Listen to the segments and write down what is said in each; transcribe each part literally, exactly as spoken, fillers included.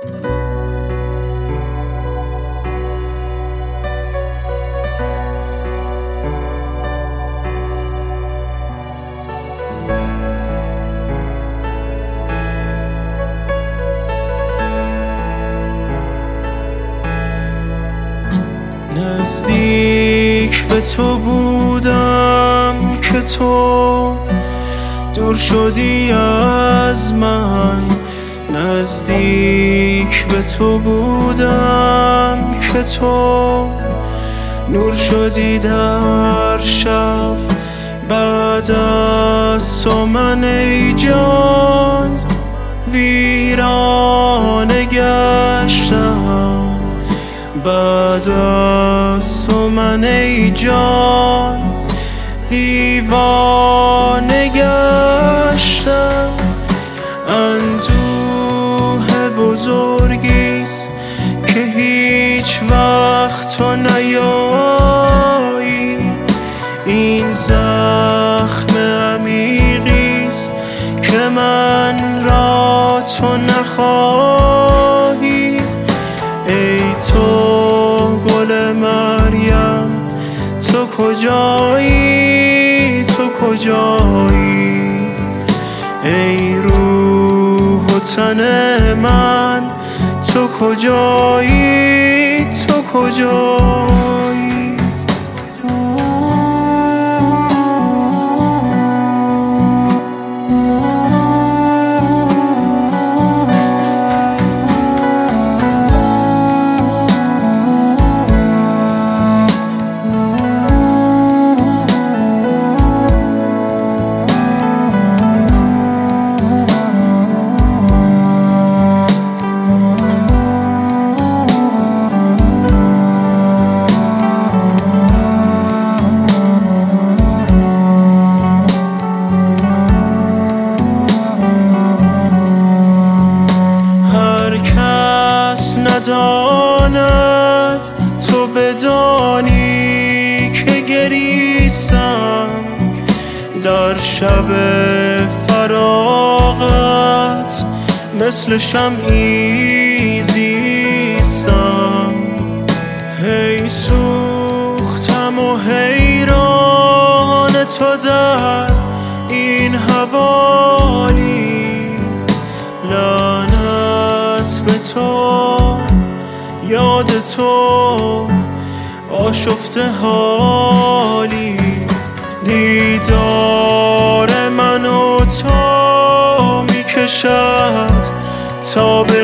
نزدیک به تو بودم که تو دور شدی از من، نزدیک به تو بودم که تو نور شدی در شب. بعد از تو من ای جان ویرانه گشتم، بعد از تو من ای جان دیوانه گشتم. اندوه بزرگیست که هیچ وقت تو نیایی، این زخم عمیقیست که من را تو نخواهی. ای تو گل مریم تو کجایی، تو کجایی؟ ای روح و تن من تو کجایی، تو کجایی؟ نداند تو بدانی که گریستم، در شب فراغت مثل شمعی زیستم. هی سوختم و حیران تو در این حوالی، لعنت به تو یاد تو آشفته حالی. دیدار من و تو می کشد تا به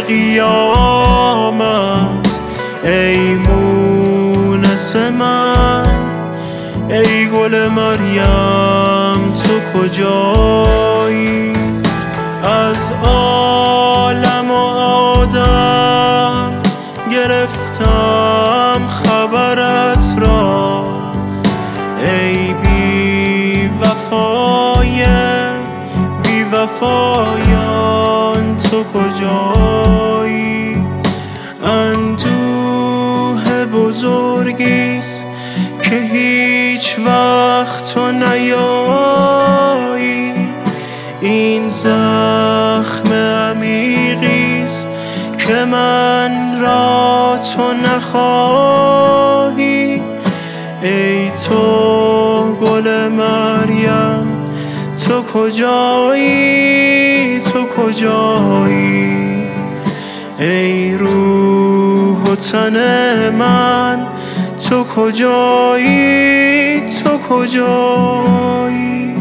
قیامت. ای مونس من ای گل مریم تو کجایی؟ از عالم و آدم گرفتم خبرت را، ای بی وفای بی وفایان تو کجایی؟ اندوه بزرگیست که هیچ وقت تو نیایی، این زخم عمیقیست که من را تو نخواهی. ای تو گل مریم تو کجایی، تو کجایی؟ ای روح و تن من تو کجایی، تو کجایی؟